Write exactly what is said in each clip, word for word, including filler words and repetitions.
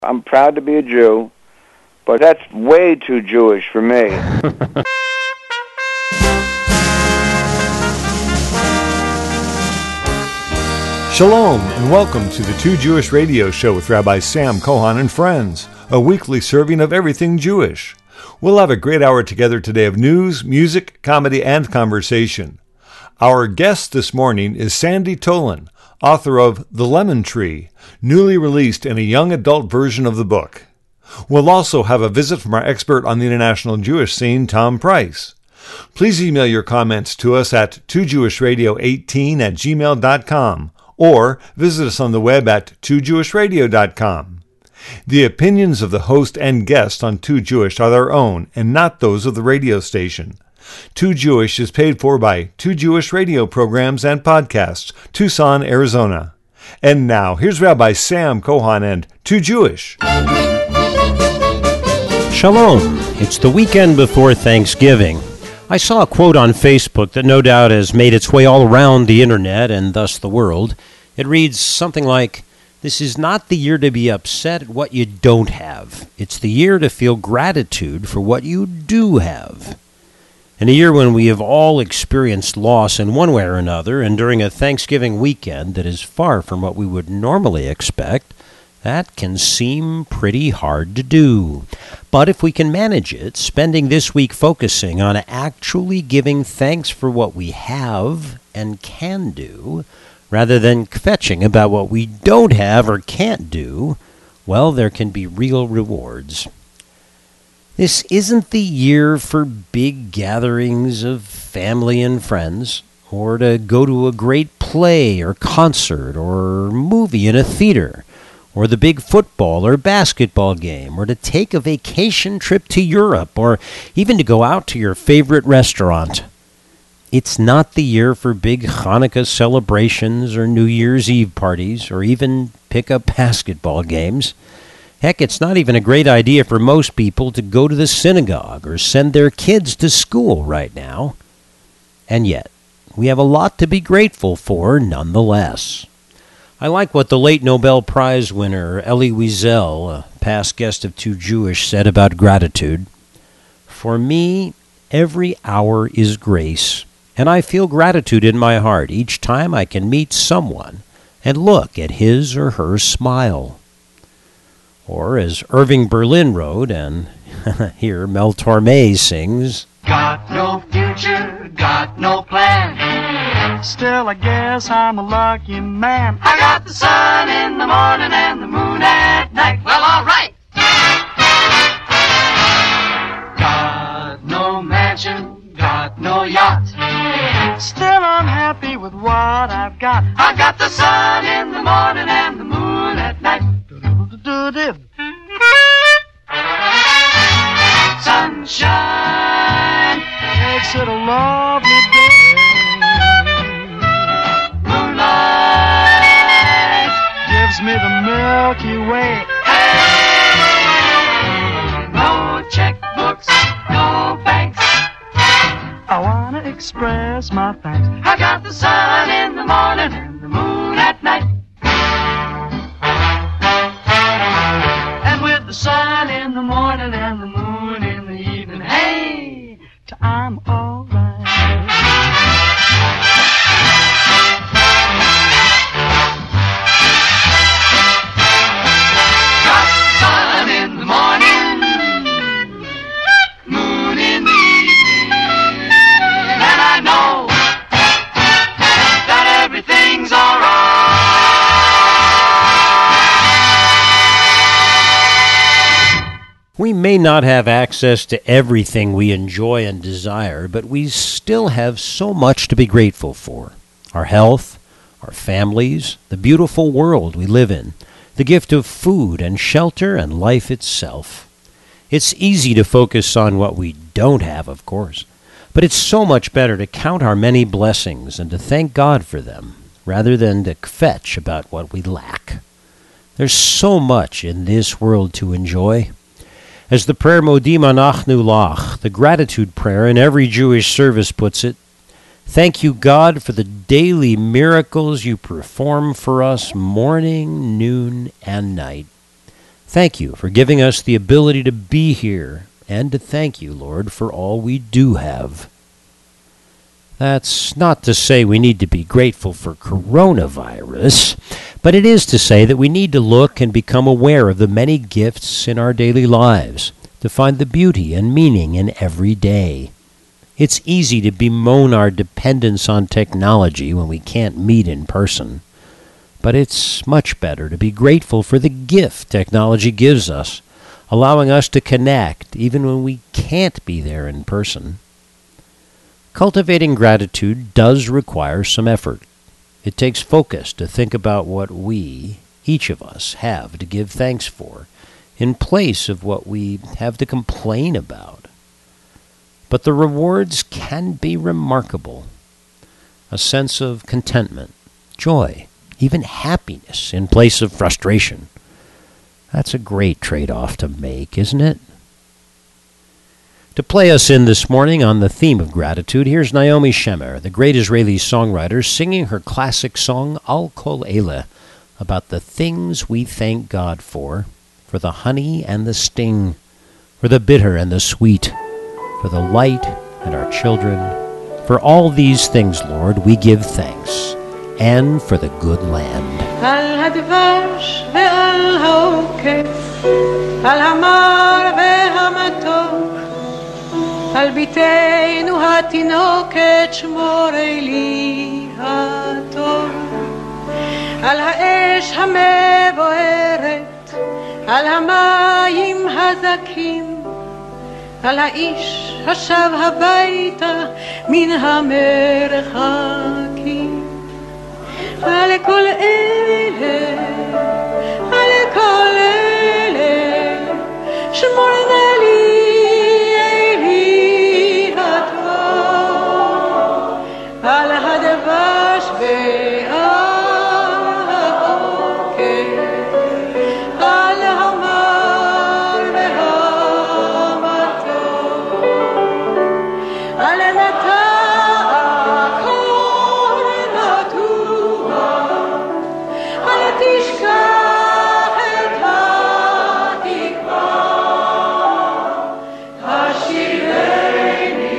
I'm proud to be a Jew, but that's way too Jewish for me. Shalom, and welcome to the Two Jewish Radio Show with Rabbi Sam Kohan and friends, a weekly serving of everything Jewish. We'll have a great hour together today of news, music, comedy, and conversation. Our guest this morning is Sandy Tolan, author of The Lemon Tree, newly released in a young adult version of the book. We'll also have a visit from our expert on the international Jewish scene, Tom Price. Please email your comments to us at two jewish radio eighteen at gmail dot com or visit us on the web at two jewish radio dot com. The opinions of the host and guest on Too Jewish are their own and not those of the radio station. Too Jewish is paid for by Two Jewish Radio Programs and Podcasts, Tucson, Arizona. And now, here's Rabbi Sam Kohan and Too Jewish. Shalom. It's the weekend before Thanksgiving. I saw a quote on Facebook that no doubt has made its way all around the internet and thus the world. It reads something like, "This is not the year to be upset at what you don't have. It's the year to feel gratitude for what you do have." In a year when we have all experienced loss in one way or another, and during a Thanksgiving weekend that is far from what we would normally expect, that can seem pretty hard to do. But if we can manage it, spending this week focusing on actually giving thanks for what we have and can do, rather than kvetching about what we don't have or can't do, well, there can be real rewards. This isn't the year for big gatherings of family and friends, or to go to a great play or concert or movie in a theater, or the big football or basketball game, or to take a vacation trip to Europe, or even to go out to your favorite restaurant. It's not the year for big Hanukkah celebrations or New Year's Eve parties, or even pick-up basketball games. Heck, it's not even a great idea for most people to go to the synagogue or send their kids to school right now. And yet, we have a lot to be grateful for nonetheless. I like what the late Nobel Prize winner Elie Wiesel, a past guest of Too Jewish, said about gratitude. "For me, every hour is grace, and I feel gratitude in my heart each time I can meet someone and look at his or her smile." Or as Irving Berlin wrote, and here Mel Torme sings, "Got no future, got no plan. Still I guess I'm a lucky man. I got the sun in the morning and the moon at night." Well, all right. Got no mansion, got no yacht. Still I'm happy with what I've got. I got the sun in the morning and the moon at night. Sunshine makes it a lovely day. Moonlight gives me the Milky Way. Hey, no checkbooks, no banks. I wanna express my thanks. I got the sun in the morning and the moon at night. And with the sun in the morning and the moon in the evening, hey, I'm all right. Got the sun in the morning, moon in the evening, and I know that everything's all right. We may not have access to everything we enjoy and desire, but we still have so much to be grateful for. Our health, our families, the beautiful world we live in, the gift of food and shelter and life itself. It's easy to focus on what we don't have, of course, but it's so much better to count our many blessings and to thank God for them, rather than to kvetch about what we lack. There's so much in this world to enjoy. As the prayer Modim Anachnu Lach, the gratitude prayer in every Jewish service puts it, thank you, God, for the daily miracles you perform for us morning, noon, and night. Thank you for giving us the ability to be here, and to thank you, Lord, for all we do have. That's not to say we need to be grateful for coronavirus, but it is to say that we need to look and become aware of the many gifts in our daily lives, to find the beauty and meaning in every day. It's easy to bemoan our dependence on technology when we can't meet in person, but it's much better to be grateful for the gift technology gives us, allowing us to connect even when we can't be there in person. Cultivating gratitude does require some effort. It takes focus to think about what we, each of us, have to give thanks for, in place of what we have to complain about. But the rewards can be remarkable. A sense of contentment, joy, even happiness in place of frustration. That's a great trade-off to make, isn't it? To play us in this morning on the theme of gratitude, here's Naomi Shemer, the great Israeli songwriter, singing her classic song, Al Kol Eileh, about the things we thank God for, for the honey and the sting, for the bitter and the sweet, for the light and our children. For all these things, Lord, we give thanks, and for the good land. Al hadvash ve'al ha'okef, al hamar ve'hamatok, על ביתנו התינוקת שמורי לי הטוב, על האש המבוערת, על המים הזכים, על האיש השב הביתה מן המרחקים. על כל אלה, על כל אלה, שמור נא לי על הדבש ועל העוקף, על המר והמתוק, על נטע כל נטוע, על תשכח את התקווה, השירני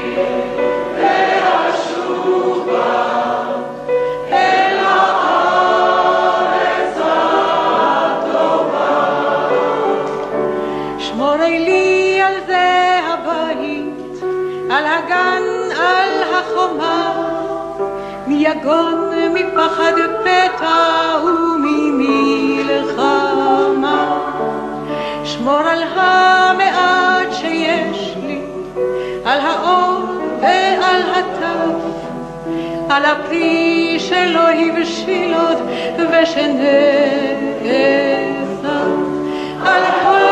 על הגן, על החומה, מיגון, מפחד פתע וממלחמה. שמור על המעט שיש לי, על האור ועל הטף, על הפרי שלא הבשיל עוד ושנאסף, על כל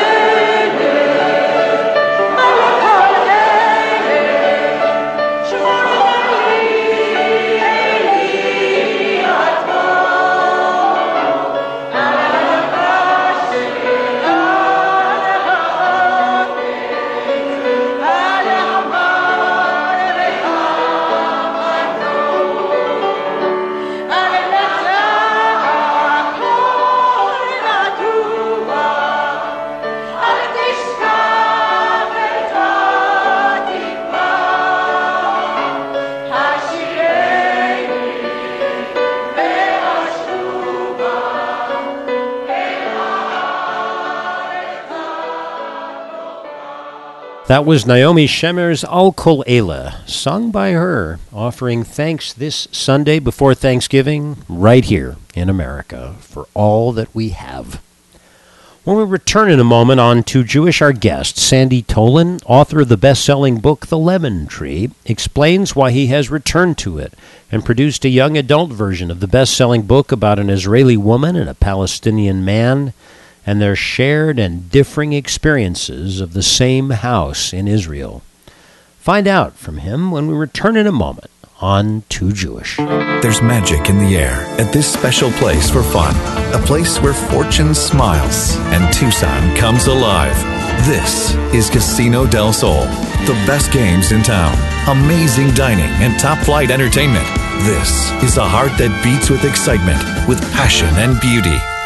That was Naomi Shemer's Al Kol Eileh, sung by her, offering thanks this Sunday before Thanksgiving, right here in America, for all that we have. When we return in a moment on To Jewish, our guest, Sandy Tolan, author of the best-selling book The Lemon Tree, explains why he has returned to it and produced a young adult version of the best-selling book about an Israeli woman and a Palestinian man, and their shared and differing experiences of the same house in Israel. Find out from him when we return in a moment on To Jewish. There's magic in the air at this special place for fun, a place where fortune smiles and Tucson comes alive. This is Casino del Sol, the best games in town, amazing dining, and top-flight entertainment. This is a heart that beats with excitement, with passion and beauty.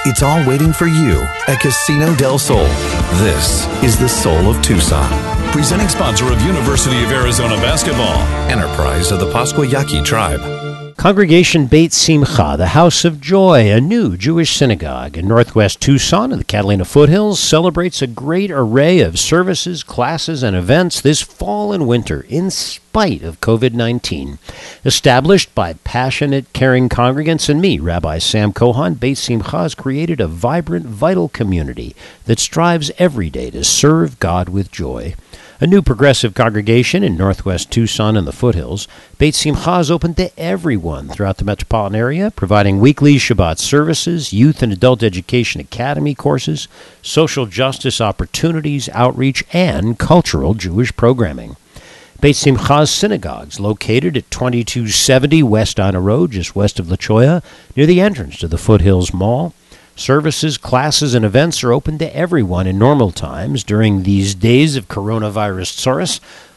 It's all waiting for you at Casino del Sol. This is the soul of Tucson. Presenting sponsor of University of Arizona Basketball. Enterprise of the Pasquayaqui Tribe. Congregation Beit Simcha, the House of Joy, a new Jewish synagogue in northwest Tucson in the Catalina foothills, celebrates a great array of services, classes, and events this fall and winter in spite of covid nineteen. Established by passionate, caring congregants and me, Rabbi Sam Kohan, Beit Simcha has created a vibrant, vital community that strives every day to serve God with joy. A new progressive congregation in northwest Tucson and the foothills, Beit Simcha is open to everyone throughout the metropolitan area, providing weekly Shabbat services, youth and adult education academy courses, social justice opportunities, outreach, and cultural Jewish programming. Beit Simcha's synagogues, located at twenty-two seventy West Ina Road, just west of La Cholla, near the entrance to the Foothills Mall. Services, classes, and events are open to everyone in normal times. During these days of coronavirus tsaurus,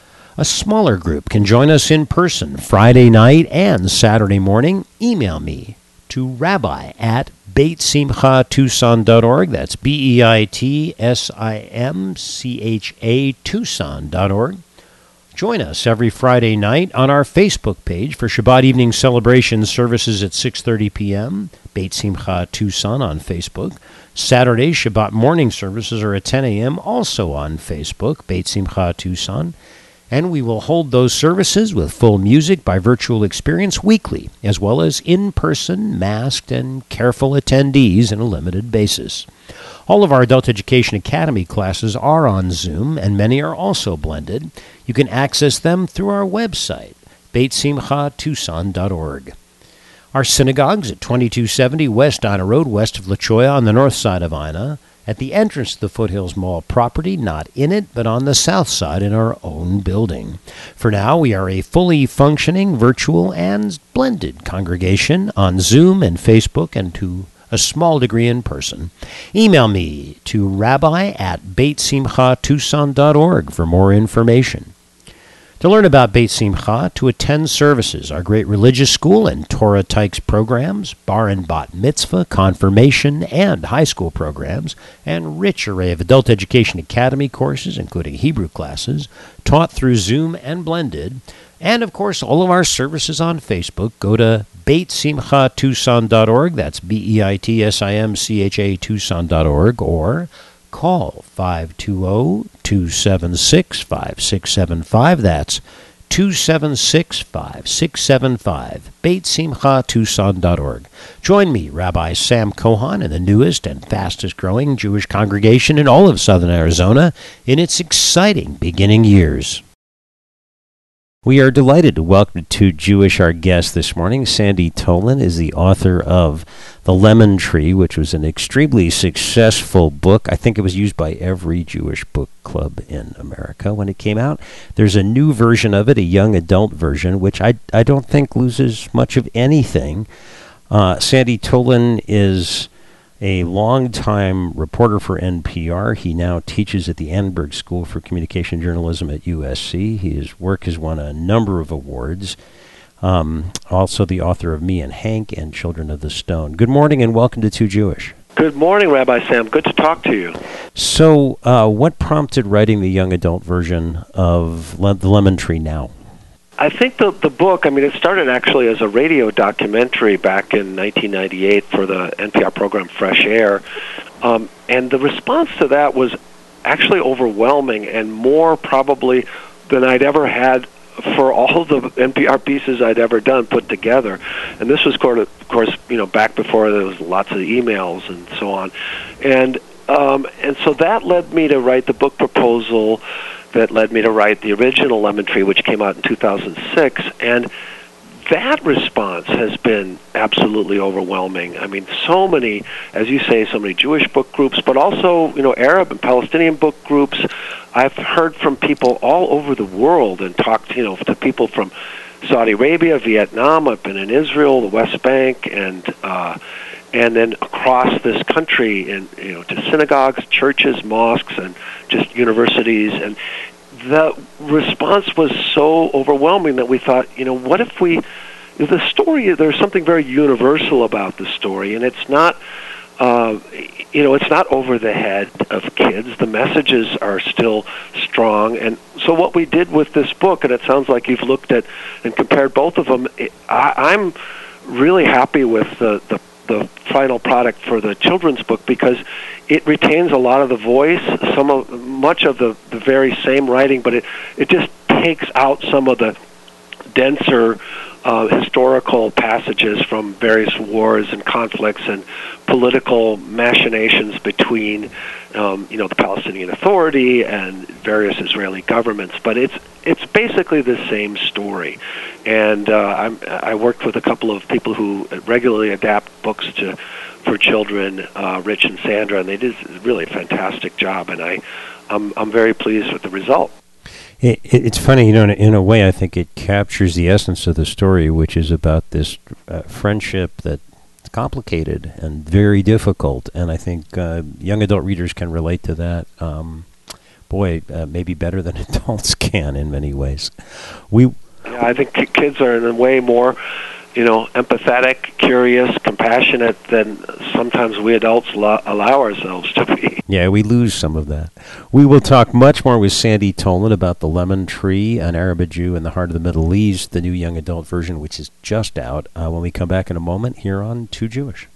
a smaller group can join us in person Friday night and Saturday morning. Email me to rabbi at beit simcha tucson dot org. That's B E I T S I M C H A Tucson dot org. Join us every Friday night on our Facebook page for Shabbat evening celebration services at six thirty p.m., Beit Simcha Tucson on Facebook. Saturday Shabbat morning services are at ten a.m., also on Facebook, Beit Simcha Tucson. And we will hold those services with full music by virtual experience weekly, as well as in-person, masked, and careful attendees on a limited basis. All of our Adult Education Academy classes are on Zoom, and many are also blended. You can access them through our website, beit simcha tucson dot org. Our synagogues at twenty-two seventy West Ina Road, west of La Cholla on the north side of Ina, at the entrance to the Foothills Mall property, not in it, but on the south side in our own building. For now, we are a fully functioning, virtual, and blended congregation on Zoom and Facebook, and to a small degree in person. Email me to rabbi at beit simcha tucson dot org for more information. To learn about Beit Simcha, to attend services, our great religious school and Torah Tykes programs, bar and bat mitzvah, confirmation, and high school programs, and rich array of adult education academy courses, including Hebrew classes, taught through Zoom and blended, and, of course, all of our services on Facebook, go to beit simcha tucson dot org, that's B E I T S I M C H A Tucson dot org, or call five two zero, two seven six, five six seven five, that's two seven six, five six seven five, beit simcha tucson dot org. Join me, Rabbi Sam Kohan, in the newest and fastest-growing Jewish congregation in all of southern Arizona in its exciting beginning years. We are delighted to welcome to Jewish our guest this morning. Sandy Tolan is the author of The Lemon Tree, which was an extremely successful book. I think it was used by every Jewish book club in America when it came out. There's a new version of it, a young adult version, which I, I don't think loses much of anything. Uh, Sandy Tolan is a longtime reporter for N P R. He now teaches at the Annenberg School for Communication Journalism at U S C. His work has won a number of awards. Um, also the author of Me and Hank and Children of the Stone. Good morning and welcome to Too Jewish. Good morning, Rabbi Sam. Good to talk to you. So uh, what prompted writing the young adult version of Le- The Lemon Tree now? I think the the book, I mean, it started actually as a radio documentary back in nineteen ninety-eight for the N P R program Fresh Air. Um, and the response to that was actually overwhelming and more probably than I'd ever had for all the N P R pieces I'd ever done put together. And this was, of course, you know, back before there was lots of emails and so on. And um, and so that led me to write the book proposal that led me to write the original Lemon Tree, which came out in two thousand six. And that response has been absolutely overwhelming. I mean, so many, as you say, so many Jewish book groups, but also, you know, Arab and Palestinian book groups. I've heard from people all over the world and talked, you know, to people from Saudi Arabia, Vietnam. I've been in Israel, the West Bank, and uh, and then across this country, in you know, to synagogues, churches, mosques, and just universities. And the response was so overwhelming that we thought, you know, what if we, the story, there's something very universal about the story, and it's not uh, you know, it's not over the head of kids. The messages are still strong. And so what we did with this book, and it sounds like you've looked at and compared both of them, I, I'm really happy with the, the the final product for the children's book because it retains a lot of the voice, some of much of the, the very same writing, but it, it just takes out some of the denser uh, historical passages from various wars and conflicts and political machinations between um, you know the Palestinian Authority and various Israeli governments. But it's it's basically the same story. And uh, I'm, I worked with a couple of people who regularly adapt books to for children, uh, Rich and Sandra, and they did really a fantastic job. And I, I'm, I'm very pleased with the result. It, it, it's funny, you know, in a, in a way I think it captures the essence of the story, which is about this uh, friendship that's complicated and very difficult. And I think uh, young adult readers can relate to that. Um, boy, uh, maybe better than adults can in many ways. We... Yeah, I think kids are in a way more, you know, empathetic, curious, compassionate than sometimes we adults lo- allow ourselves to be. Yeah, we lose some of that. We will talk much more with Sandy Tolan about The Lemon Tree, An Arab Jew in the Heart of the Middle East, the new young adult version, which is just out, uh, when we come back in a moment here on Too Jewish.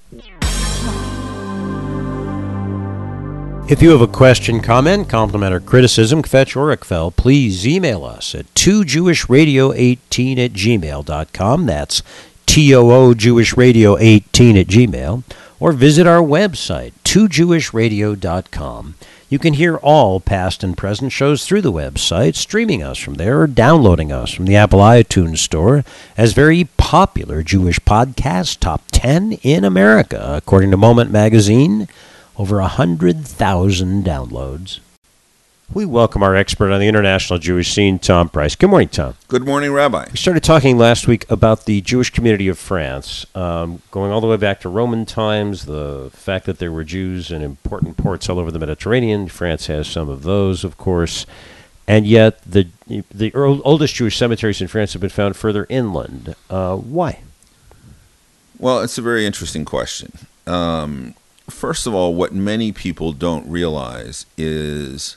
If you have a question, comment, compliment, or criticism, Kvetch or Ickfell, please email us at two jewish radio eighteen at gmail dot com. That's T O O Jewish Radio eighteen at Gmail. Or visit our website, two jewish radio dot com. You can hear all past and present shows through the website, streaming us from there, or downloading us from the Apple iTunes Store as very popular Jewish podcasts, top ten in America, according to Moment Magazine. Over one hundred thousand downloads. We welcome our expert on the international Jewish scene, Tom Price. Good morning, Tom. Good morning, Rabbi. We started talking last week about the Jewish community of France, um, going all the way back to Roman times, the fact that there were Jews in important ports all over the Mediterranean. France has some of those, of course. And yet the the oldest Jewish cemeteries in France have been found further inland. Uh, why? Well, it's a very interesting question. Um First of all, what many people don't realize is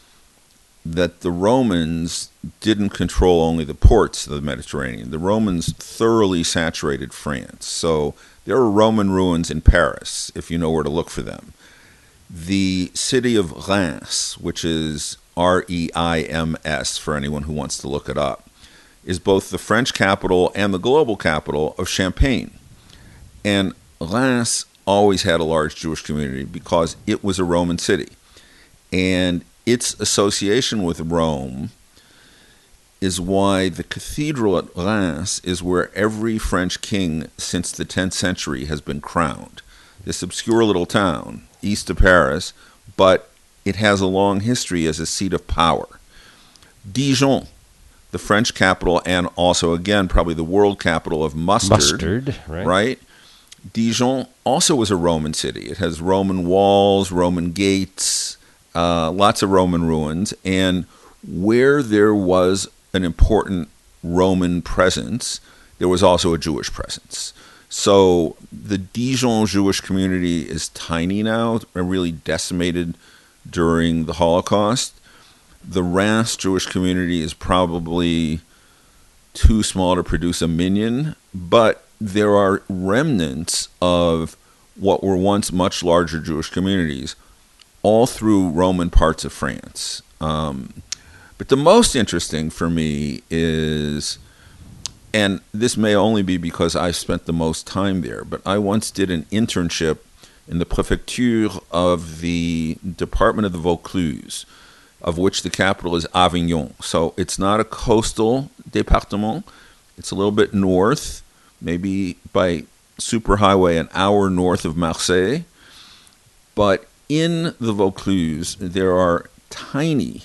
that the Romans didn't control only the ports of the Mediterranean. The Romans thoroughly saturated France. So there are Roman ruins in Paris, if you know where to look for them. The city of Reims, which is R E I M S for anyone who wants to look it up, is both the French capital and the global capital of Champagne. And Reims always had a large Jewish community because it was a Roman city. And its association with Rome is why the cathedral at Reims is where every French king since the tenth century has been crowned. This obscure little town, east of Paris, but it has a long history as a seat of power. Dijon, the French capital, and also, again, probably the world capital of mustard. Mustard, right. right? Dijon also was a Roman city. It has Roman walls, Roman gates, uh, lots of Roman ruins. And where there was an important Roman presence, there was also a Jewish presence. So the Dijon Jewish community is tiny now, really decimated during the Holocaust. The Reims Jewish community is probably too small to produce a minyan, but there are remnants of what were once much larger Jewish communities all through Roman parts of France. Um, but the most interesting for me is, and this may only be because I spent the most time there, but I once did an internship in the Préfecture of the Department of the Vaucluse, of which the capital is Avignon. So it's not a coastal département. It's a little bit north, maybe by superhighway an hour north of Marseille. But in the Vaucluse, there are tiny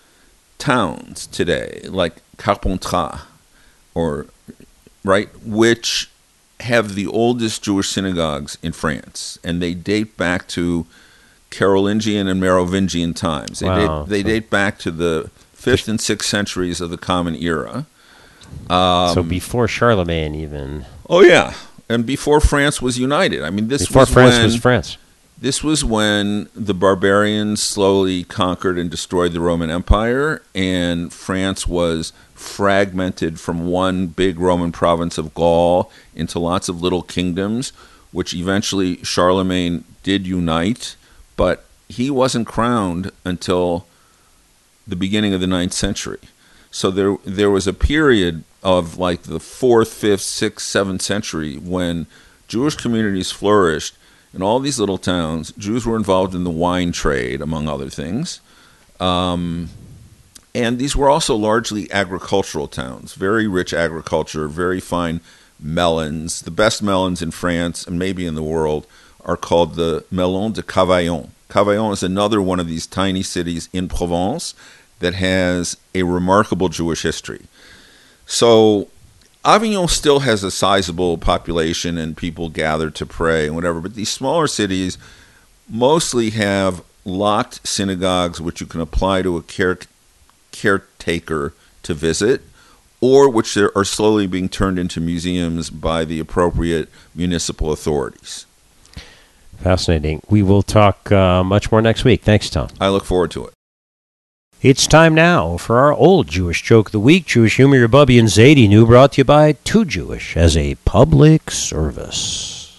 towns today, like Carpentras, or right, which have the oldest Jewish synagogues in France, and they date back to Carolingian and Merovingian times. They, wow. date, they so, date back to the fifth and sixth centuries of the Common Era. Um, so before Charlemagne, even. Oh yeah, and before France was united. I mean, this before was France when, was France. This was when the barbarians slowly conquered and destroyed the Roman Empire, and France was fragmented from one big Roman province of Gaul into lots of little kingdoms, which eventually Charlemagne did unite, but he wasn't crowned until the beginning of the ninth century. So there there was a period of like the fourth, fifth, sixth, seventh century when Jewish communities flourished in all these little towns. Jews were involved in the wine trade, among other things. Um, and these were also largely agricultural towns, very rich agriculture, very fine melons. The best melons in France and maybe in the world are called the Melon de Cavaillon. Cavaillon is another one of these tiny cities in Provence that has a remarkable Jewish history. So Avignon still has a sizable population and people gather to pray and whatever, but these smaller cities mostly have locked synagogues which you can apply to a care, caretaker to visit, or which are slowly being turned into museums by the appropriate municipal authorities. Fascinating. We will talk uh, much more next week. Thanks, Tom. I look forward to it. It's time now for our old Jewish joke of the week. Jewish humor, your Bubby and Zadie New, brought to you by Too Jewish as a public service.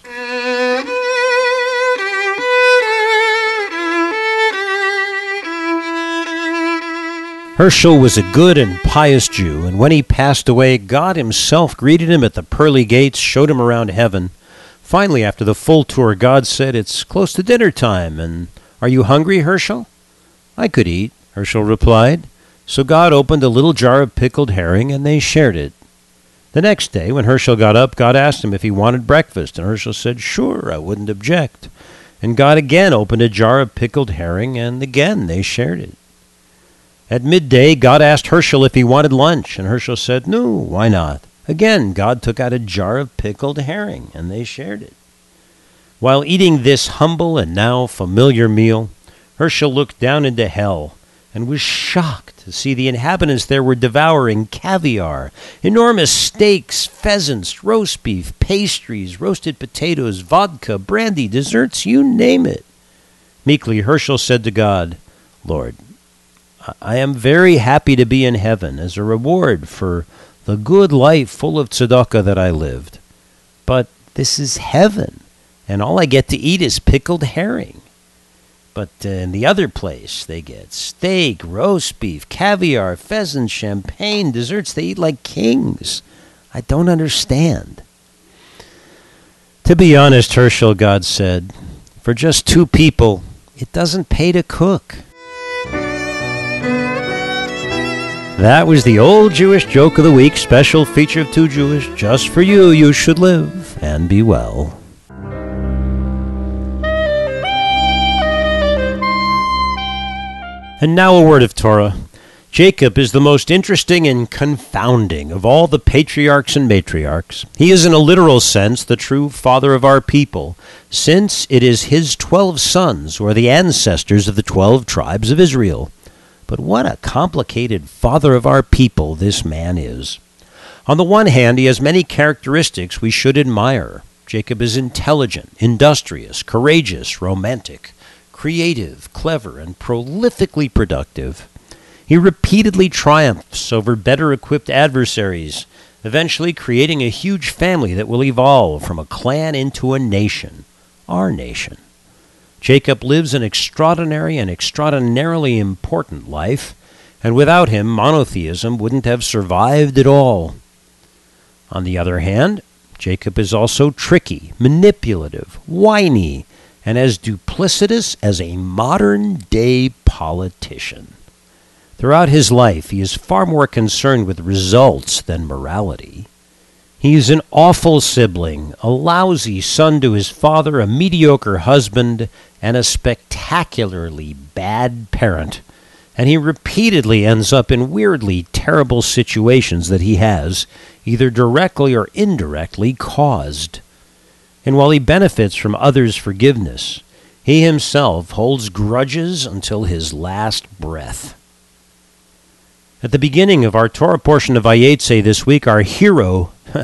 Herschel was a good and pious Jew, and when he passed away, God himself greeted him at the pearly gates, showed him around heaven. Finally, after the full tour, God said, "It's close to dinner time, and are you hungry, Herschel?" "I could eat," Herschel replied. So God opened a little jar of pickled herring, and they shared it. The next day, when Herschel got up, God asked him if he wanted breakfast, and Herschel said, "Sure, I wouldn't object." And God again opened a jar of pickled herring, and again they shared it. At midday, God asked Herschel if he wanted lunch, and Herschel said, "No, why not?" Again, God took out a jar of pickled herring, and they shared it. While eating this humble and now familiar meal, Herschel looked down into hell and was shocked to see the inhabitants there were devouring caviar, enormous steaks, pheasants, roast beef, pastries, roasted potatoes, vodka, brandy, desserts, you name it. Meekly, Herschel said to God, "Lord, I am very happy to be in heaven as a reward for the good life full of tzedakah that I lived. But this is heaven, and all I get to eat is pickled herring. But uh, in the other place, they get steak, roast beef, caviar, pheasant, champagne, desserts. They eat like kings. I don't understand." To be honest, Herschel, God said, for just two people, it doesn't pay to cook. That was the old Jewish joke of the week, special feature of Too Jewish. Just for you, you should live and be well. And now a word of Torah. Jacob is the most interesting and confounding of all the patriarchs and matriarchs. He is in a literal sense the true father of our people, since it is his twelve sons who are the ancestors of the twelve tribes of Israel. But what a complicated father of our people this man is. On the one hand, he has many characteristics we should admire. Jacob is intelligent, industrious, courageous, romantic, creative, clever, and prolifically productive. He repeatedly triumphs over better-equipped adversaries, eventually creating a huge family that will evolve from a clan into a nation, our nation. Jacob lives an extraordinary and extraordinarily important life, and without him, monotheism wouldn't have survived at all. On the other hand, Jacob is also tricky, manipulative, whiny, and as duplicitous as a modern-day politician. Throughout his life, he is far more concerned with results than morality. He is an awful sibling, a lousy son to his father, a mediocre husband, and a spectacularly bad parent. And he repeatedly ends up in weirdly terrible situations that he has, either directly or indirectly, caused. And while he benefits from others' forgiveness, he himself holds grudges until his last breath. At the beginning of our Torah portion of Vayetze this week, our hero,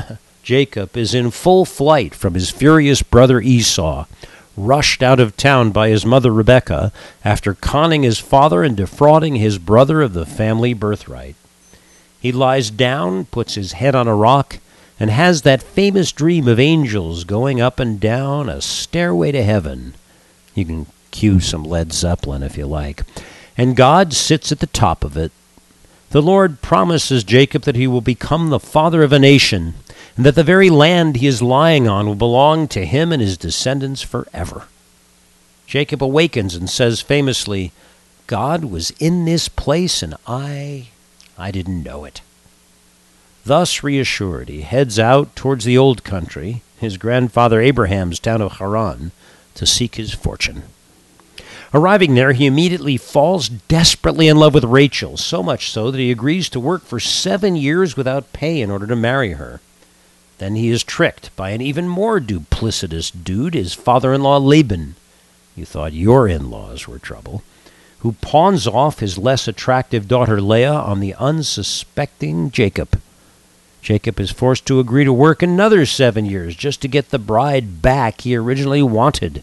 Jacob is in full flight from his furious brother Esau, rushed out of town by his mother Rebekah after conning his father and defrauding his brother of the family birthright. He lies down, puts his head on a rock, and has that famous dream of angels going up and down a stairway to heaven. You can cue some Led Zeppelin if you like. And God sits at the top of it. The Lord promises Jacob that he will become the father of a nation, and that the very land he is lying on will belong to him and his descendants forever. Jacob awakens and says famously, God was in this place and I, I didn't know it. Thus reassured, he heads out towards the old country, his grandfather Abraham's town of Haran, to seek his fortune. Arriving there, he immediately falls desperately in love with Rachel, so much so that he agrees to work for seven years without pay in order to marry her. Then he is tricked by an even more duplicitous dude, his father-in-law Laban. You thought your in-laws were trouble. Who pawns off his less attractive daughter Leah on the unsuspecting Jacob. Jacob is forced to agree to work another seven years just to get the bride back he originally wanted.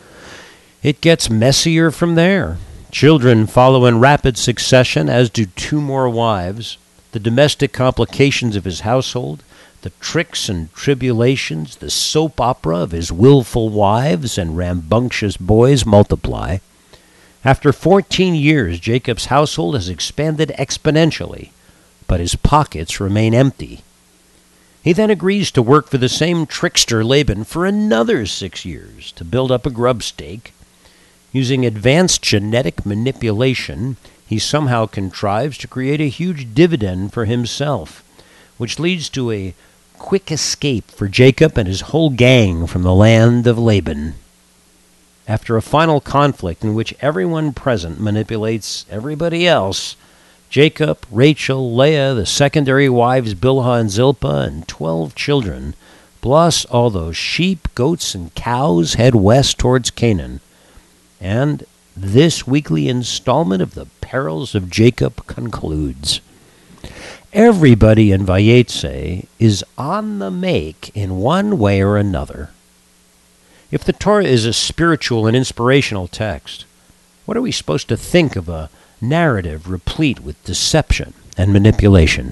It gets messier from there. Children follow in rapid succession, as do two more wives. The domestic complications of his household, the tricks and tribulations, the soap opera of his willful wives and rambunctious boys multiply. After fourteen years, Jacob's household has expanded exponentially, but his pockets remain empty. He then agrees to work for the same trickster Laban for another six years to build up a grubstake. Using advanced genetic manipulation, he somehow contrives to create a huge dividend for himself, which leads to a quick escape for Jacob and his whole gang from the land of Laban. After a final conflict in which everyone present manipulates everybody else, Jacob, Rachel, Leah, the secondary wives Bilhah and Zilpah, and twelve children, plus all those sheep, goats, and cows head west towards Canaan. And this weekly installment of the Perils of Jacob concludes. Everybody in Vayetze is on the make in one way or another. If the Torah is a spiritual and inspirational text, what are we supposed to think of a narrative replete with deception and manipulation?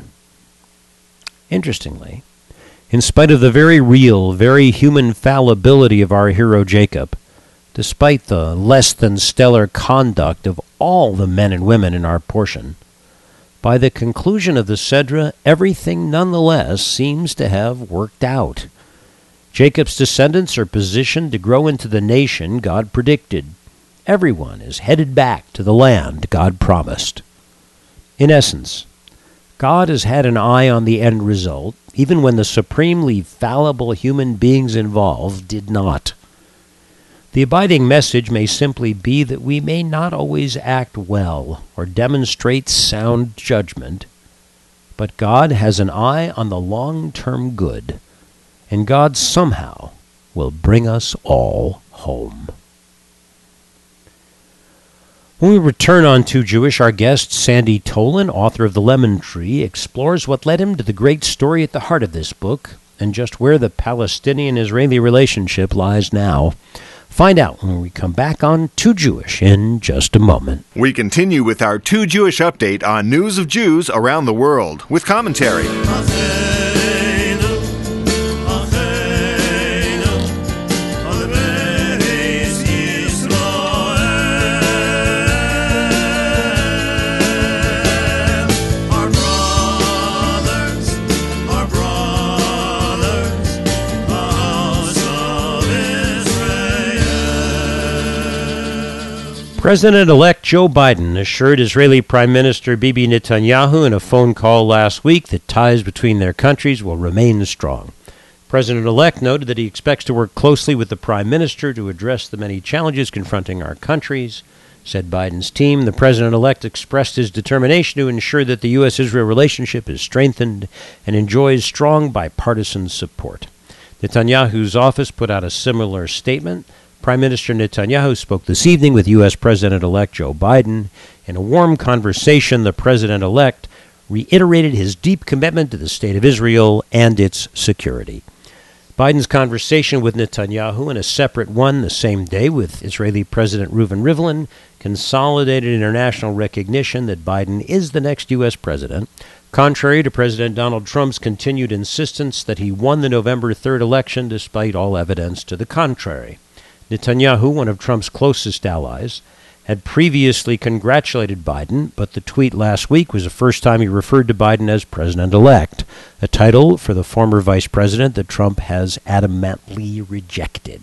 Interestingly, in spite of the very real, very human fallibility of our hero Jacob, despite the less than stellar conduct of all the men and women in our portion, by the conclusion of the Sedra, everything nonetheless seems to have worked out. Jacob's descendants are positioned to grow into the nation God predicted. Everyone is headed back to the land God promised. In essence, God has had an eye on the end result, even when the supremely fallible human beings involved did not. The abiding message may simply be that we may not always act well or demonstrate sound judgment, but God has an eye on the long-term good, and God somehow will bring us all home. When we return on Too Jewish, our guest, Sandy Tolan, author of The Lemon Tree, explores what led him to the great story at the heart of this book and just where the Palestinian-Israeli relationship lies now. Find out when we come back on Too Jewish in just a moment. We continue with our Too Jewish update on news of Jews around the world with commentary. President-elect Joe Biden assured Israeli Prime Minister Bibi Netanyahu in a phone call last week that ties between their countries will remain strong. President-elect noted that he expects to work closely with the Prime Minister to address the many challenges confronting our countries. Said Biden's team, the President-elect expressed his determination to ensure that the U S Israel relationship is strengthened and enjoys strong bipartisan support. Netanyahu's office put out a similar statement. Prime Minister Netanyahu spoke this evening with U S President-elect Joe Biden. In a warm conversation, the President-elect reiterated his deep commitment to the State of Israel and its security. Biden's conversation with Netanyahu and a separate one the same day with Israeli President Reuven Rivlin consolidated international recognition that Biden is the next U S president, contrary to President Donald Trump's continued insistence that he won the November third election despite all evidence to the contrary. Netanyahu, one of Trump's closest allies, had previously congratulated Biden, but the tweet last week was the first time he referred to Biden as president-elect, a title for the former vice president that Trump has adamantly rejected.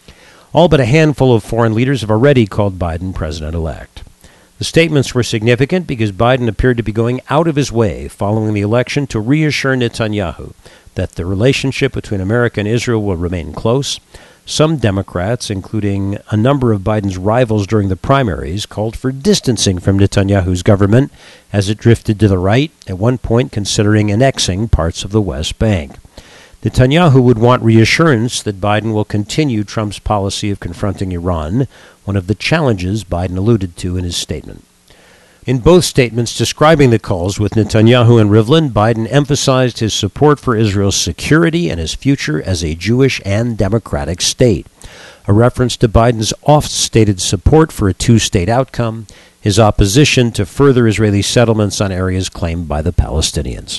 All but a handful of foreign leaders have already called Biden president-elect. The statements were significant because Biden appeared to be going out of his way following the election to reassure Netanyahu that the relationship between America and Israel will remain close. Some Democrats, including a number of Biden's rivals during the primaries, called for distancing from Netanyahu's government as it drifted to the right, at one point considering annexing parts of the West Bank. Netanyahu would want reassurance that Biden will continue Trump's policy of confronting Iran, one of the challenges Biden alluded to in his statement. In both statements describing the calls with Netanyahu and Rivlin, Biden emphasized his support for Israel's security and his future as a Jewish and democratic state, a reference to Biden's oft-stated support for a two-state outcome, his opposition to further Israeli settlements on areas claimed by the Palestinians.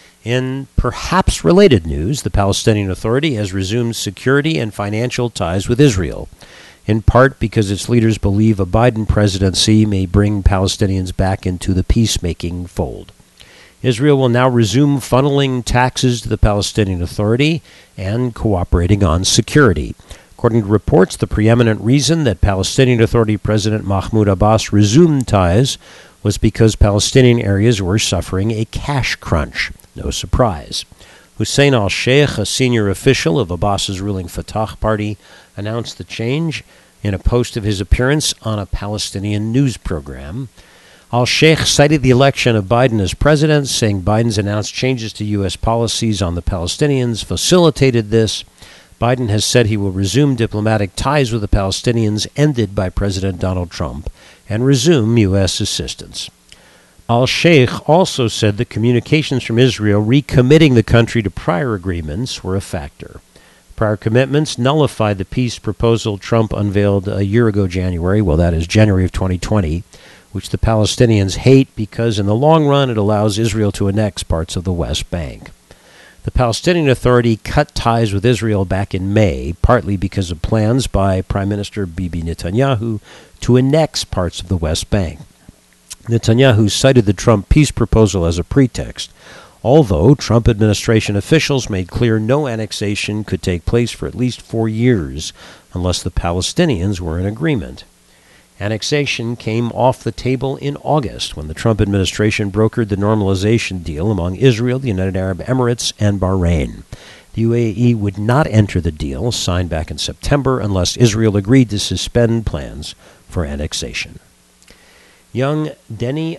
In perhaps related news, the Palestinian Authority has resumed security and financial ties with Israel, in part because its leaders believe a Biden presidency may bring Palestinians back into the peacemaking fold. Israel will now resume funneling taxes to the Palestinian Authority and cooperating on security. According to reports, the preeminent reason that Palestinian Authority President Mahmoud Abbas resumed ties was because Palestinian areas were suffering a cash crunch. No surprise. Hussein al-Sheikh, a senior official of Abbas's ruling Fatah party, announced the change in a post of his appearance on a Palestinian news program. Al-Sheikh cited the election of Biden as president, saying Biden's announced changes to U S policies on the Palestinians facilitated this. Biden has said he will resume diplomatic ties with the Palestinians ended by President Donald Trump and resume U S assistance. Al-Sheikh also said that communications from Israel recommitting the country to prior agreements were a factor. Prior commitments nullified the peace proposal Trump unveiled a year ago January, well, that is January of twenty twenty, which the Palestinians hate because in the long run it allows Israel to annex parts of the West Bank. The Palestinian Authority cut ties with Israel back in May, partly because of plans by Prime Minister Bibi Netanyahu to annex parts of the West Bank. Netanyahu cited the Trump peace proposal as a pretext, although Trump administration officials made clear no annexation could take place for at least four years unless the Palestinians were in agreement. Annexation came off the table in August when the Trump administration brokered the normalization deal among Israel, the United Arab Emirates, and Bahrain. The U A E would not enter the deal, signed back in September, unless Israel agreed to suspend plans for annexation. Young Deni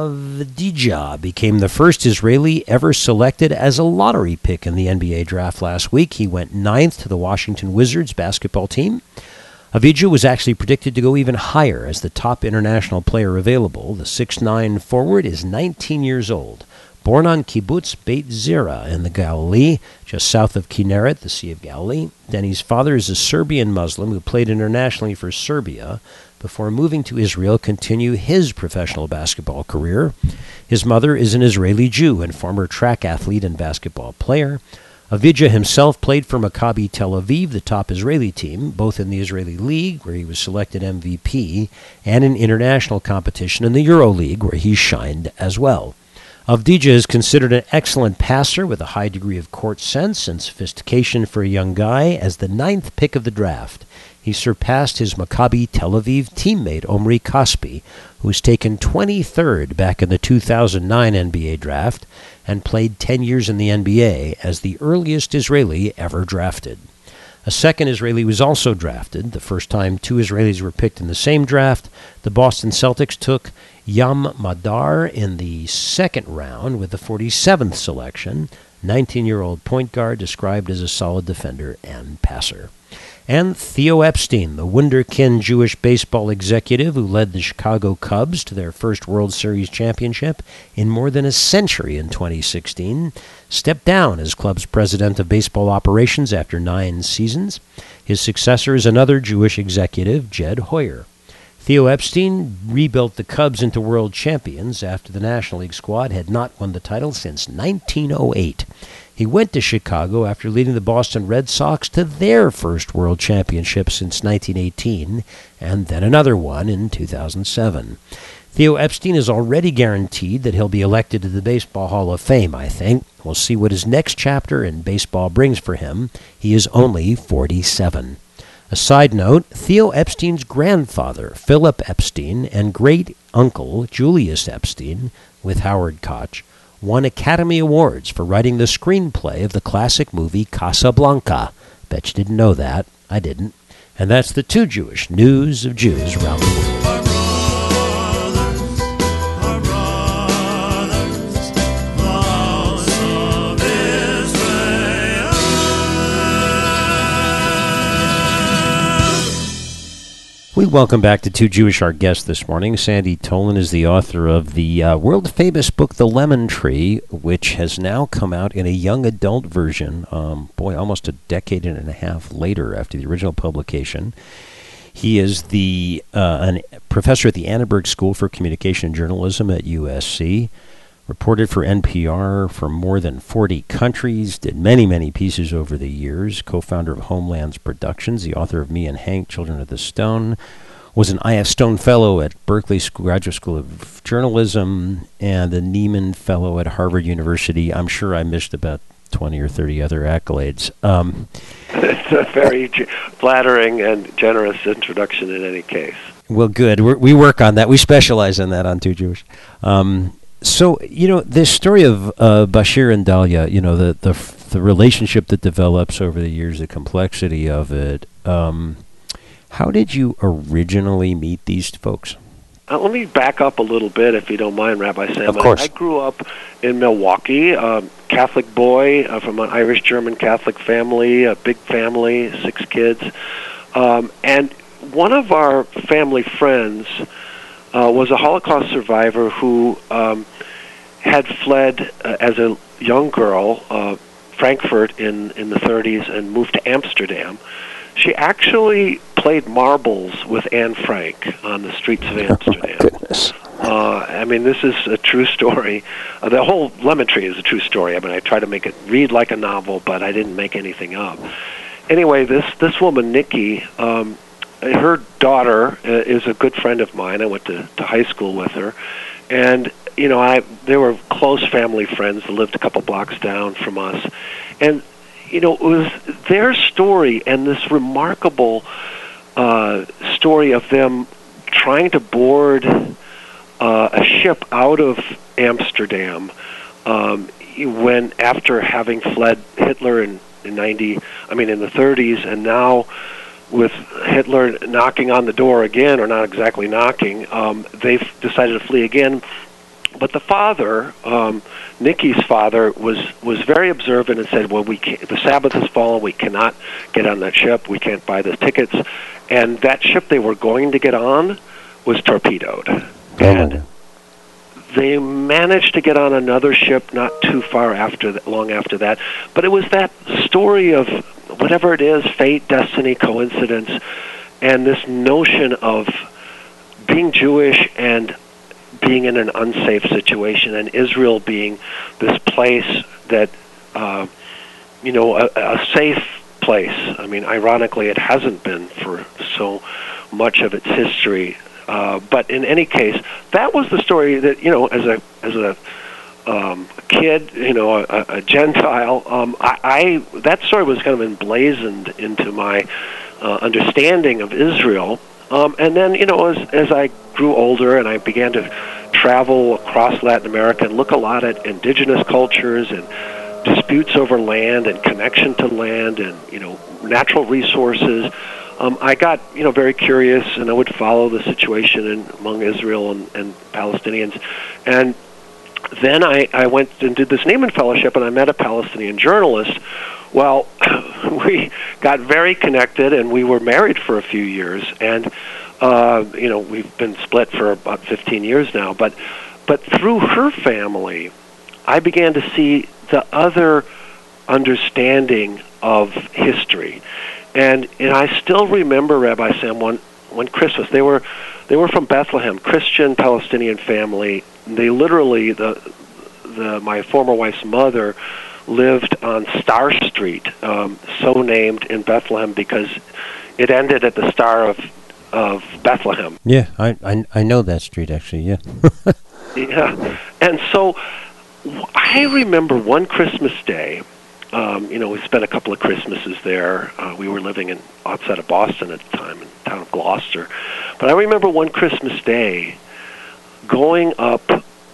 Avdija became the first Israeli ever selected as a lottery pick in the N B A draft last week. He went ninth to the Washington Wizards basketball team. Avdija was actually predicted to go even higher as the top international player available. The six foot nine forward is nineteen years old. Born on Kibbutz Beit Zera in the Galilee, just south of Kinneret, the Sea of Galilee, Deni's father is a Serbian Muslim who played internationally for Serbia before moving to Israel to continue his professional basketball career. His mother is an Israeli Jew and former track athlete and basketball player. Avdija himself played for Maccabi Tel Aviv, the top Israeli team, both in the Israeli League, where he was selected M V P, and in international competition in the EuroLeague, where he shined as well. Avdija is considered an excellent passer with a high degree of court sense and sophistication for a young guy. As the ninth pick of the draft, he surpassed his Maccabi Tel Aviv teammate Omri Caspi, who was taken twenty-third back in the two thousand nine N B A draft and played ten years in the N B A as the earliest Israeli ever drafted. A second Israeli was also drafted. The first time two Israelis were picked in the same draft, the Boston Celtics took Yam Madar in the second round with the forty-seventh selection, nineteen-year-old point guard described as a solid defender and passer. And Theo Epstein, the wunderkind Jewish baseball executive who led the Chicago Cubs to their first World Series championship in more than a century in twenty sixteen, stepped down as club's president of baseball operations after nine seasons. His successor is another Jewish executive, Jed Hoyer. Theo Epstein rebuilt the Cubs into world champions after the National League squad had not won the title since nineteen oh eight. He went to Chicago after leading the Boston Red Sox to their first world championship since nineteen eighteen, and then another one in two thousand seven. Theo Epstein is already guaranteed that he'll be elected to the Baseball Hall of Fame, I think. We'll see what his next chapter in baseball brings for him. He is only forty-seven. A side note, Theo Epstein's grandfather, Philip Epstein, and great-uncle, Julius Epstein, with Howard Koch, won Academy Awards for writing the screenplay of the classic movie Casablanca. Bet you didn't know that. I didn't. And that's the Too Jewish News of Jews around the world. We welcome back to Too Jewish, our guest this morning. Sandy Tolan is the author of the uh, world-famous book, The Lemon Tree, which has now come out in a young adult version, um, boy, almost a decade and a half later after the original publication. He is the uh, an professor at the Annenberg School for Communication and Journalism at U S C, reported for N P R from more than forty countries, did many, many pieces over the years, co-founder of Homelands Productions, the author of Me and Hank, Children of the Stone, was an I F Stone Fellow at Berkeley School, Graduate School of Journalism, and a Nieman Fellow at Harvard University. I'm sure I missed about twenty or thirty other accolades. Um, it's a very g- flattering and generous introduction in any case. Well, good. We're, we work on that. We specialize in that on Too Jewish. Um, So, you know, this story of uh, Bashir and Dalia, you know, the, the the relationship that develops over the years, the complexity of it, um, how did you originally meet these folks? Uh, let me back up a little bit, if you don't mind, Rabbi Sam. Of course. I, I grew up in Milwaukee, um, Catholic boy uh, from an Irish-German Catholic family, a big family, six kids. Um, and one of our family friends Uh, was a Holocaust survivor who um, had fled uh, as a young girl, uh, Frankfurt in, in the thirties, and moved to Amsterdam. She actually played marbles with Anne Frank on the streets of Amsterdam. Oh, goodness. Uh, I mean, this is a true story. Uh, the whole Lemon Tree is a true story. I mean, I try to make it read like a novel, but I didn't make anything up. Anyway, this, this woman, Nikki, um, her daughter uh, is a good friend of mine. I went to, to high school with her. And, you know, I they were close family friends that lived a couple blocks down from us. And, you know, it was their story and this remarkable uh, story of them trying to board uh, a ship out of Amsterdam um, when, after having fled Hitler in, in ninety, I mean, in the thirties, and now with Hitler knocking on the door again, or not exactly knocking, um, they've decided to flee again. But the father, um, Nikki's father, was, was very observant and said, well, we can't, the Sabbath has fallen, we cannot get on that ship, we can't buy the tickets. And that ship they were going to get on was torpedoed. And they managed to get on another ship not too far after, that, long after that. But it was that story of whatever it is, fate, destiny, coincidence, and this notion of being Jewish and being in an unsafe situation, and Israel being this place that, uh, you know, a, a safe place. I mean, ironically, it hasn't been for so much of its history. Uh, but in any case, that was the story that, you know, as a as a Um, a kid, you know, a, a Gentile. Um, I, I that story was kind of emblazoned into my uh, understanding of Israel. Um, and then, you know, as as I grew older and I began to travel across Latin America and look a lot at indigenous cultures and disputes over land and connection to land and, you know, natural resources, um, I got, you know, very curious, and I would follow the situation in, among Israel and, and Palestinians. And then I, I went and did this Nieman Fellowship, and I met a Palestinian journalist Well, we got very connected, and we were married for a few years, and uh, you know, we've been split for about fifteen years now. But but through her family, I began to see the other understanding of history, and and I still remember, Rabbi Sam, one one Christmas they were they were from Bethlehem, Christian Palestinian family. They literally the the my former wife's mother lived on Star Street, um, so named in Bethlehem because it ended at the Star of of Bethlehem. Yeah, I I, I know that street actually. Yeah. Yeah, and so I remember one Christmas day. Um, you know, we spent a couple of Christmases there. Uh, we were living in outside of Boston at the time, in the town of Gloucester. But I remember one Christmas day going up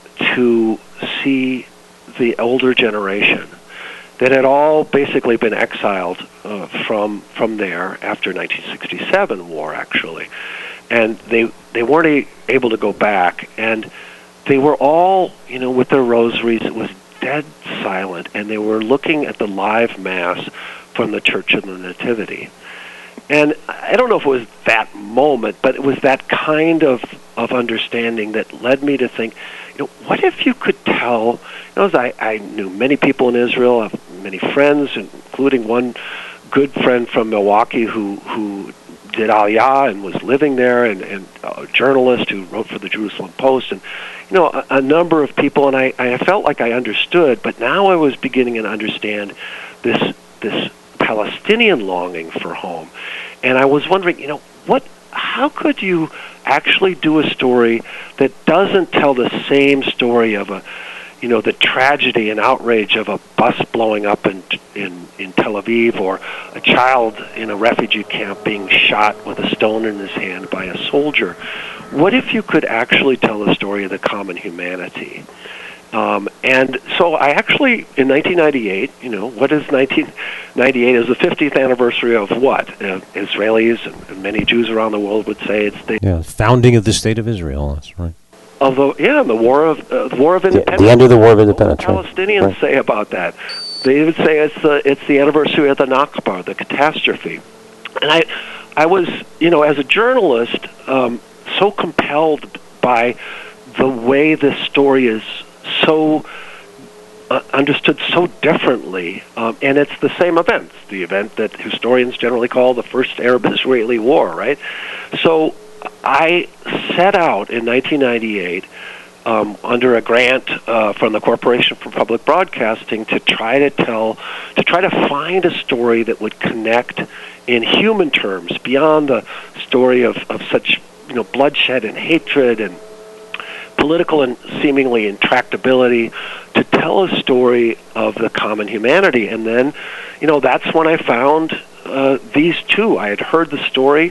to see the older generation that had all basically been exiled uh, from from there after nineteen sixty-seven war, actually, and they they weren't a, able to go back, and they were all, you know, with their rosaries. It was dead silent, and they were looking at the live mass from the Church of the Nativity. And I don't know if it was that moment, but it was that kind of, of understanding that led me to think, you know, what if you could tell, you know, as I, I knew many people in Israel, I have many friends, including one good friend from Milwaukee who, who did Aliyah and was living there, and, and a journalist who wrote for the Jerusalem Post, and you know, a, a number of people, and I, I felt like I understood, but now I was beginning to understand this this Palestinian longing for home. And I was wondering, you know, what how could you actually do a story that doesn't tell the same story of a, you know, the tragedy and outrage of a bus blowing up in in in Tel Aviv, or a child in a refugee camp being shot with a stone in his hand by a soldier? What if you could actually tell the story of the common humanity? Um, and so I actually, in nineteen ninety-eight, you know, what is nineteen ninety-eight? Is the fiftieth anniversary of what? Uh, Israelis and, and many Jews around the world would say it's the yeah, founding of the State of Israel. That's right. Although, yeah, the War of uh, the War of Independence. The, the end of the War of Independence. What do Palestinians right. say about that? They would say it's the it's the anniversary of the Nakba, the catastrophe. And I, I was, you know, as a journalist, um, so compelled by the way this story is so uh, understood so differently, um, and it's the same event, the event that historians generally call the First Arab-Israeli War, right? So I set out in nineteen ninety-eight um, under a grant uh, from the Corporation for Public Broadcasting to try to tell, to try to find a story that would connect in human terms beyond the story of, of such, you know, bloodshed and hatred and political and seemingly intractability, to tell a story of the common humanity. And then, you know, that's when I found uh, these two. I had heard the story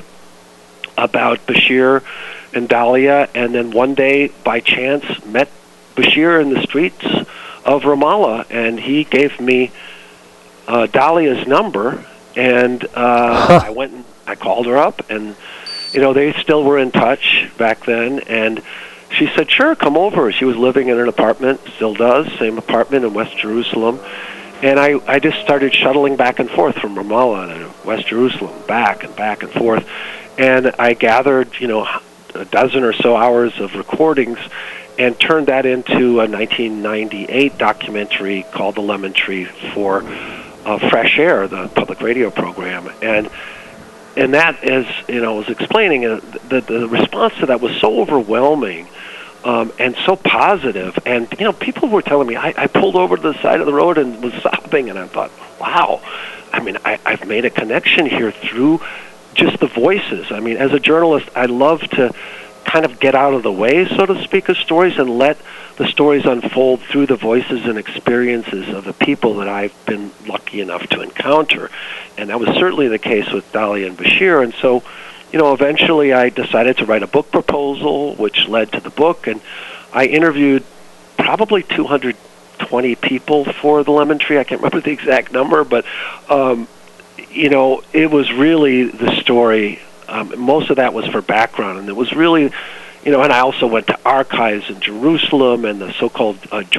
about Bashir and Dalia, and then one day, by chance, met Bashir in the streets of Ramallah, and he gave me uh, Dalia's number, and uh, huh. I went and I called her up, and, you know, they still were in touch back then, and she said, sure, come over. She was living in an apartment, still does, same apartment in West Jerusalem. And I, I just started shuttling back and forth from Ramallah to West Jerusalem, back and back and forth. And I gathered, you know, a dozen or so hours of recordings and turned that into a nineteen ninety-eight documentary called The Lemon Tree for uh, Fresh Air, the public radio program. And And that, as you know, I was explaining, uh, the, the response to that was so overwhelming um, and so positive. And, you know, people were telling me, I, I pulled over to the side of the road and was sobbing, and I thought, wow, I mean, I, I've made a connection here through just the voices. I mean, as a journalist, I love to kind of get out of the way, so to speak, of stories and let the stories unfold through the voices and experiences of the people that I've been lucky enough to encounter. And that was certainly the case with Dalia and Bashir. And so, you know, eventually I decided to write a book proposal, which led to the book. And I interviewed probably two hundred twenty people for The Lemon Tree. I can't remember the exact number, but, um, you know, it was really the story. Um, most of that was for background, and it was really, you know, and I also went to archives in Jerusalem and the so-called uh, Joint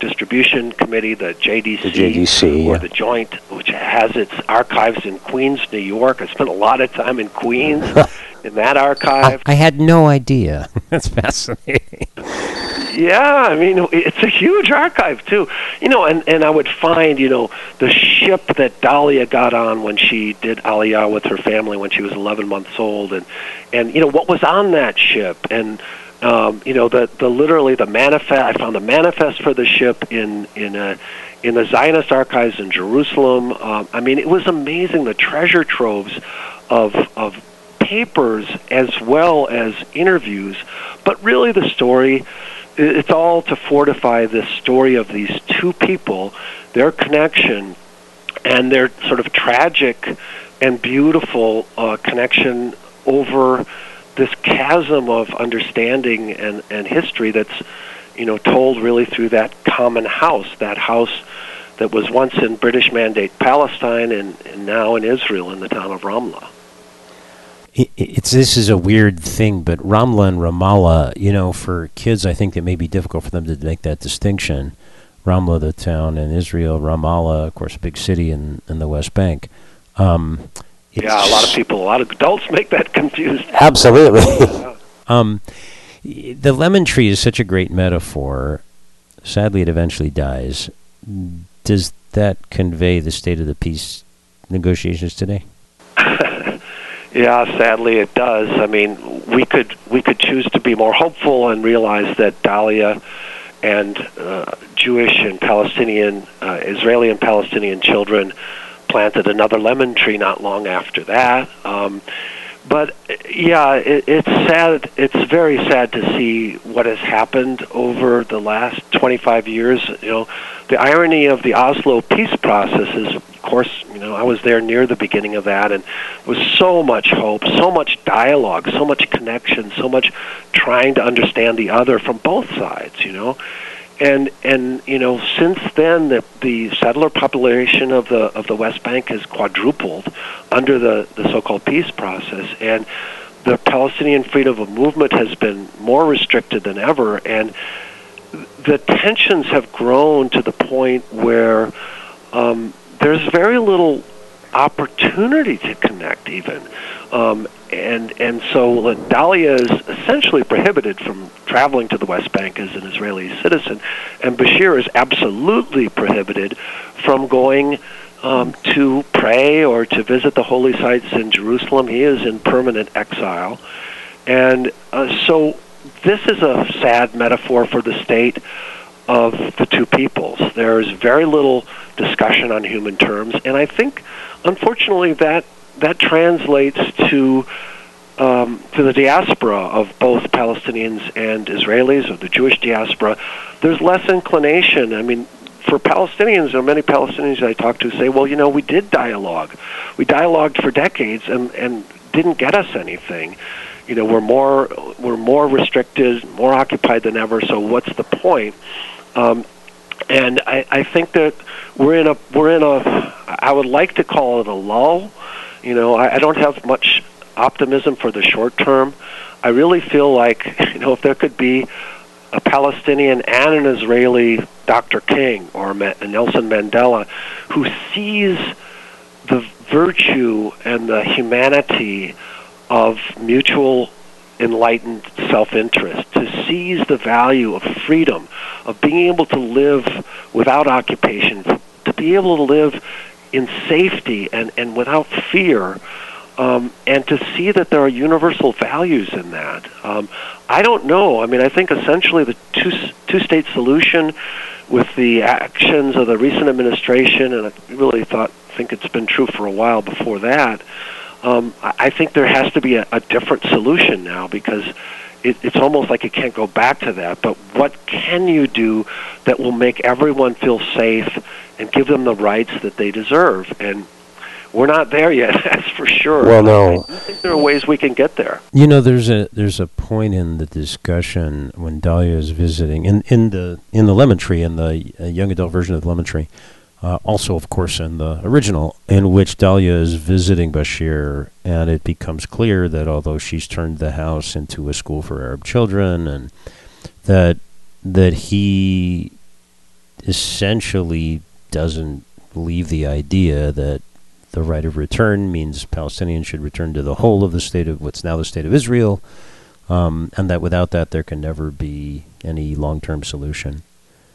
Distribution Committee, the J D C, the J D C or yeah. the Joint, which has its archives in Queens, New York. I spent a lot of time in Queens in that archive. I, I had no idea. That's fascinating. Yeah, I mean, it's a huge archive, too. You know, and, and I would find, you know, the ship that Dahlia got on when she did Aliyah with her family when she was eleven months old, and, and you know, what was on that ship, and, um, you know, the, the literally the manifest, I found the manifest for the ship in, in, a, in the Zionist archives in Jerusalem. Um, I mean, it was amazing, the treasure troves of of papers as well as interviews, but really the story, it's all to fortify this story of these two people, their connection, and their sort of tragic and beautiful uh, connection over this chasm of understanding and, and history that's, you know, told really through that common house, that house that was once in British Mandate Palestine and, and now in Israel in the town of Ramlah. It's this is a weird thing, but Ramlah and Ramallah, you know, for kids, I think it may be difficult for them to make that distinction. Ramlah, the town in Israel, Ramallah, of course, a big city in, in the West Bank. Um, yeah, a lot of people, a lot of adults make that confused. Absolutely. um, the lemon tree is such a great metaphor. Sadly, it eventually dies. Does that convey the state of the peace negotiations today? Yeah, sadly it does. I mean, we could we could choose to be more hopeful and realize that Dahlia and uh, Jewish and Palestinian, uh, Israeli and Palestinian children planted another lemon tree not long after that. Um, but yeah, it, it's sad. It's very sad to see what has happened over the last twenty-five years. You know, the irony of the Oslo peace process is, of course, you know, I was there near the beginning of that, and there was so much hope, so much dialogue, so much connection, so much trying to understand the other from both sides, you know. And and you know, since then, the the settler population of the of the West Bank has quadrupled under the, the so-called peace process, and the Palestinian freedom of movement has been more restricted than ever, and the tensions have grown to the point where um, there's very little opportunity to connect, even. Um, and and so Dahlia is essentially prohibited from traveling to the West Bank as an Israeli citizen, and Bashir is absolutely prohibited from going um, to pray or to visit the holy sites in Jerusalem. He is in permanent exile. And uh, so this is a sad metaphor for the state of the two peoples. There's very little discussion on human terms, and I think, unfortunately, that that translates to um, to the diaspora of both Palestinians and Israelis, or the Jewish diaspora. There's less inclination. I mean, for Palestinians, there are many Palestinians I talk to say, well, you know, we did dialogue. We dialogued for decades and, and didn't get us anything. You know, we're more we're more restricted, more occupied than ever, so what's the point? Um, and I, I think that we're in a we're in a I would like to call it a lull. You know, I, I don't have much optimism for the short term. I really feel like, you know, if there could be a Palestinian and an Israeli Doctor King or Nelson Mandela who sees the virtue and the humanity of mutual enlightened self-interest, to seize the value of freedom, of being able to live without occupation, to be able to live in safety and, and without fear, um, and to see that there are universal values in that. Um, I don't know. I mean, I think essentially the two, two-state solution with the actions of the recent administration, and I really thought think it's been true for a while before that, um, I, I think there has to be a, a different solution now, because it, it's almost like you can't go back to that. But what can you do that will make everyone feel safe and give them the rights that they deserve? And we're not there yet, that's for sure. Well, no. I think there are ways we can get there. You know, there's a there's a point in the discussion when Dahlia is visiting in, in the in the Lemon Tree, in the uh, young adult version of the Lemon Tree, uh, also of course in the original, in which Dahlia is visiting Bashir, and it becomes clear that although she's turned the house into a school for Arab children, and that that he essentially doesn't leave the idea that the right of return means Palestinians should return to the whole of the state of what's now the state of Israel, um, and that without that there can never be any long-term solution.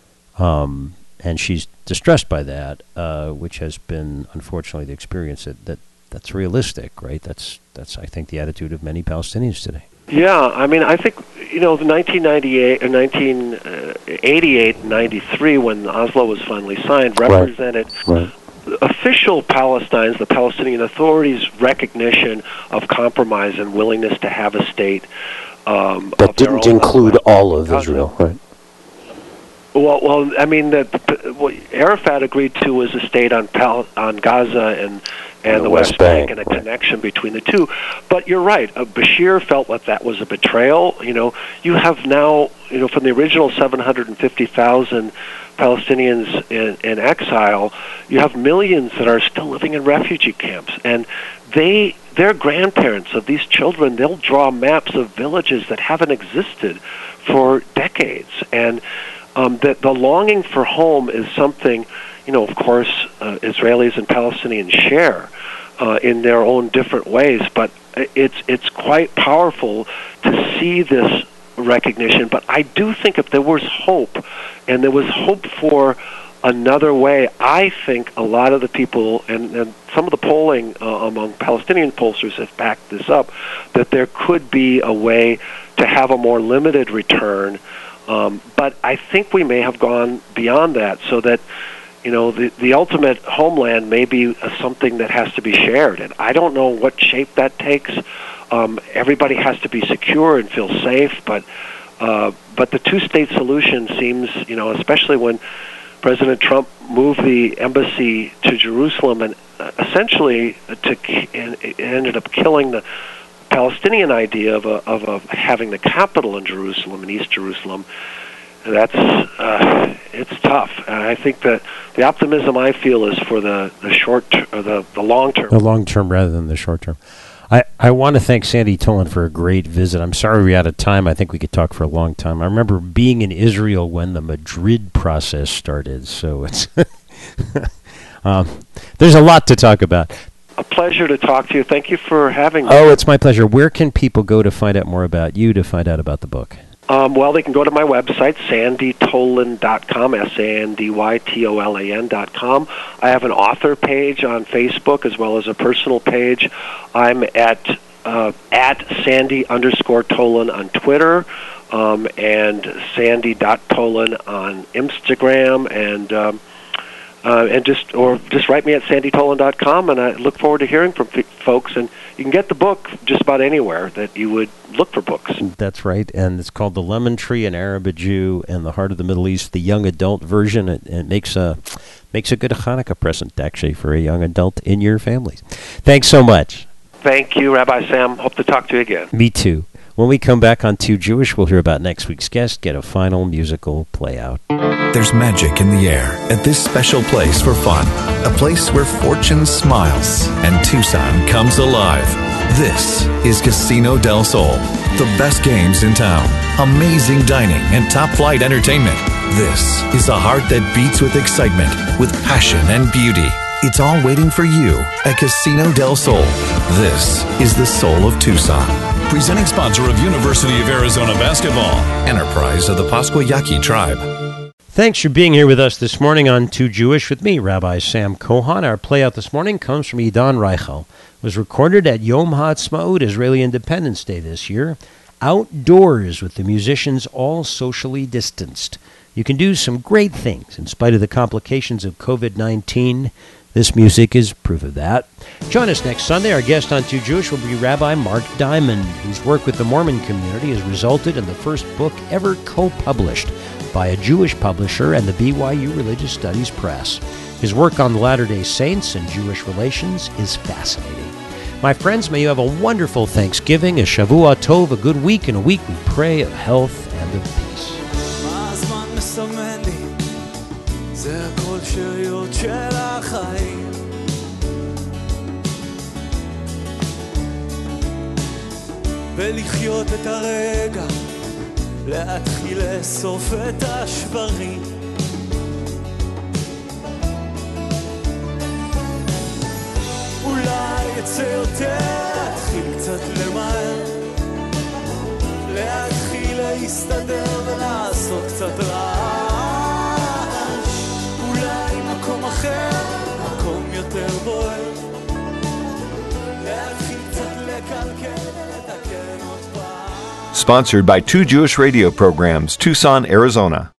Um, and she's distressed by that, uh, which has been, unfortunately, the experience that, that that's realistic, right? That's, that's I think, the attitude of many Palestinians today. Yeah, I mean, I think, you know, the nineteen ninety-eight or nineteen eighty-eight ninety-three, when Oslo was finally signed, represented Right. Right. official Palestinians, the Palestinian Authority's recognition of compromise and willingness to have a state um, that of their didn't own include level. all of Israel, right? Well, well, I mean, that what Arafat agreed to was a state on Pal- on Gaza and and the, the West, West Bank, Bank and a right. connection between the two. But you're right. Uh, Bashir felt that that was a betrayal. You know, you have now, you know, from the original seven hundred fifty thousand Palestinians in, in exile, you have millions that are still living in refugee camps, and they. Their grandparents of these children, they'll draw maps of villages that haven't existed for decades, and um, the, the longing for home is something, you know, of course, uh, Israelis and Palestinians share uh, in their own different ways, but it's it's quite powerful to see this recognition. But I do think if there was hope, and there was hope for another way, I think a lot of the people, and, and some of the polling uh, among Palestinian pollsters have backed this up, that there could be a way to have a more limited return. Um, but I think we may have gone beyond that, so that, you know, the, the ultimate homeland may be uh, something that has to be shared. And I don't know what shape that takes. Um, everybody has to be secure and feel safe, but uh, but the two-state solution seems, you know, especially when President Trump moved the embassy to Jerusalem and uh, essentially to and it ended up killing the Palestinian idea of a, of a having the capital in Jerusalem, in East Jerusalem. That's uh, it's tough. And I think that the optimism I feel is for the the short or the the long term. The long term rather than the short term. I, I want to thank Sandy Tolan for a great visit. I'm sorry we're out of time. I think we could talk for a long time. I remember being in Israel when the Madrid process started, so it's um, there's a lot to talk about. A pleasure to talk to you. Thank you for having me. Oh, it's my pleasure. Where can people go to find out more about you, to find out about the book? Um, well, they can go to my website, sandy tolan dot com, S A N D Y T O L A N dot com. I have an author page on Facebook as well as a personal page. I'm at uh, at Sandy underscore Tolan on Twitter, um, and Sandy dot Tolan on Instagram, and um, uh, and just or just write me at sandy tolan dot com, and I look forward to hearing from f- folks. And you can get the book just about anywhere that you would look for books. That's right, and it's called The Lemon Tree, An Arab, a Jew, and the Heart of the Middle East, the young adult version. It, it makes a makes a good Hanukkah present, actually, for a young adult in your families. Thanks so much. Thank you, Rabbi Sam. Hope to talk to you again. Me too. When we come back on Too Jewish, we'll hear about next week's guest, get a final musical play out. There's magic in the air at this special place for fun. A place where fortune smiles and Tucson comes alive. This is Casino del Sol. The best games in town, amazing dining, and top-flight entertainment. This is the heart that beats with excitement, with passion and beauty. It's all waiting for you at Casino del Sol. This is the soul of Tucson. Presenting sponsor of University of Arizona Basketball. Enterprise of the Pascua Yaqui Tribe. Thanks for being here with us this morning on Too Jewish with me, Rabbi Sam Kohan. Our playout this morning comes from Idan Reichel. It was recorded at Yom HaAtzmaut, Israeli Independence Day this year, outdoors with the musicians all socially distanced. You can do some great things in spite of the complications of covid nineteen. This music is proof of that. Join us next Sunday. Our guest on Too Jewish will be Rabbi Mark Diamond, whose work with the Mormon community has resulted in the first book ever co-published by a Jewish publisher and the B Y U Religious Studies Press. His work on the Latter-day Saints and Jewish relations is fascinating. My friends, may you have a wonderful Thanksgiving, a Shavua Tov, a good week, and a week we pray of health and of peace. זה הכל שריות של החיים ולחיות את הרגע להתחיל לאסוף את השברים יצא יותר, להתחיל קצת למהר, להתחיל להסתדר ולעשות קצת רעש, אולי מקום אחר, מקום יותר בוער, להתחיל קצת לקלקל ולתקן עוד פעם. Sponsored by two Jewish radio programs, Tucson, Arizona.